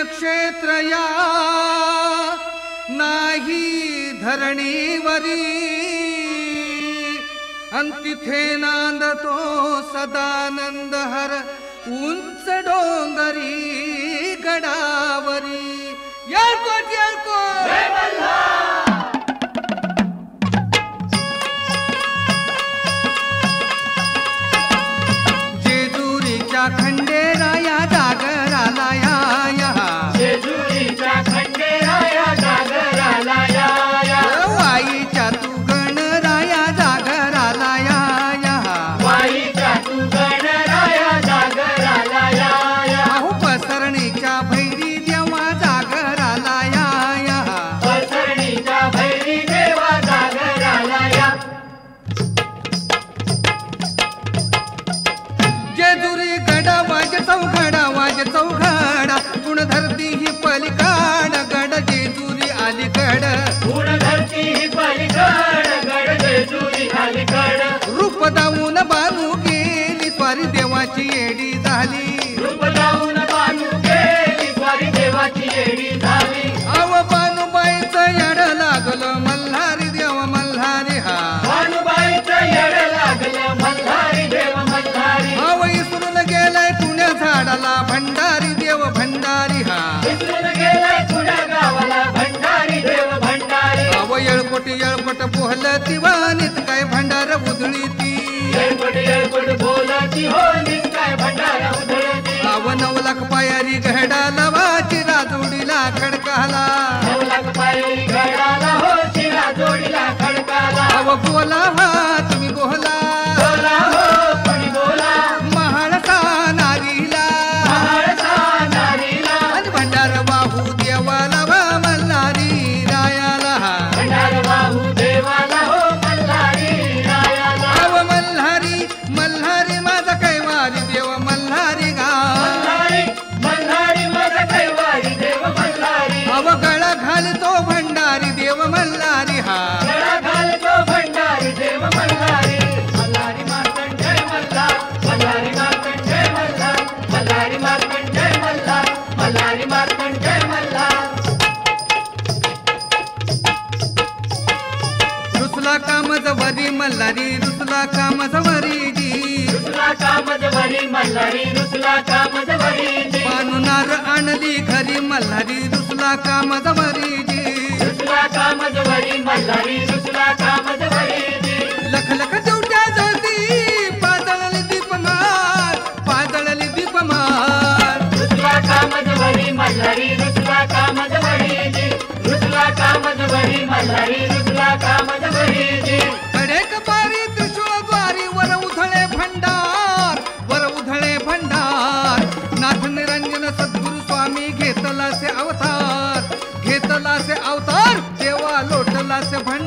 तीर्थक्षेत्र या नाही धरणीवरी अंतिथे नांदतो सदानंद हर उंच डोंगरी गडावरी यारकोट जेजुरीच्या खंडेराया जागराला या जेजुरीच्या खंडेराया जागराला या वाईच्या तू गणराया जागराला या वाईच्या तू गणराया जागराला या अहो पसरणीच्या भैरी देवा जागराला या पसरणीच्या भैरी देवा जागराला या जेजुरी गडा वाज चौघडा गुण धरती ही पलिकाड गड जेजुरी अलीकड गुण धरती ही पलीकड गड जेजुरी अलीकड रूप दावून बानू गेली स्वारी देवाची येडी झाली रूप लावून बानू गेली स्वारी देवाची येडी झाली अव बानूबाईचं येड लागलं मल्हारी देव मल्हारी हा भानुबाईचं येड लागलं मल्हारी देव मल्हारी अव इसरून गेलाय पुण्या झाडाला भंडारी देव भंडारी हा विसरून गेलाय पुण्या गावाला भंडारी देव भंडारी अव येळपट पोहल दिवानीत काय भंडार उधळी ती येळपट बोलाची होलीस काय भंडारा उधळती अव 9 लाख पायारी घडाला वाची राजोडीला खडकाला 9 लाख पायरी घडाला हो शिरा जोडीला खडकाला अव बोला हा तुम्ही बोला बोला हो कोणी बोला महाळसा नारीला महाळसा नारीला आणि भंडार बाहू देवाला वा मल्हारी रायाला भंडार बाहू देवाला हो मल्हारी रायाला अव मल्हारी माझा कैवारी देव मल्हारी गा मल्हारी मल्हारी माझा कैवारी देव मल्हारी अव गळा घालतो भंडारी देव मल्हारी हा गळा घालतो भंडारी देव मल्हारी मल्हारी मार्कंड जय मल्हार मल्हारी मार्कंड जय मल्हार मल्हारी मार्कंड जय मल्हार मल्हारी मार्कंड जय मल्हार रुसला कामजवरी मल्हारी रुसला कामजवरी जी रुसला कामजवरी मल्हारी रुसला कामजवरी जी पानुनार आणली घरी मल्हारी रुसला कामजवरी जी रुसला कामजवरी मल्हारी रुसला कामजवरी जी लख लख देवट्या ज्योती पाजळली दीपमार रुसला कामजवरी मल्हारी रुसला कामजवरी जी रुसला कामजवरी मल्हारी रुसला कामजवरी जी कडेक बारी त्रिशूळ द्वारी वर उधळे भंडार नाथ निरंजन सद्गुरु स्वामी घेतला से अवतार देवा लोटला से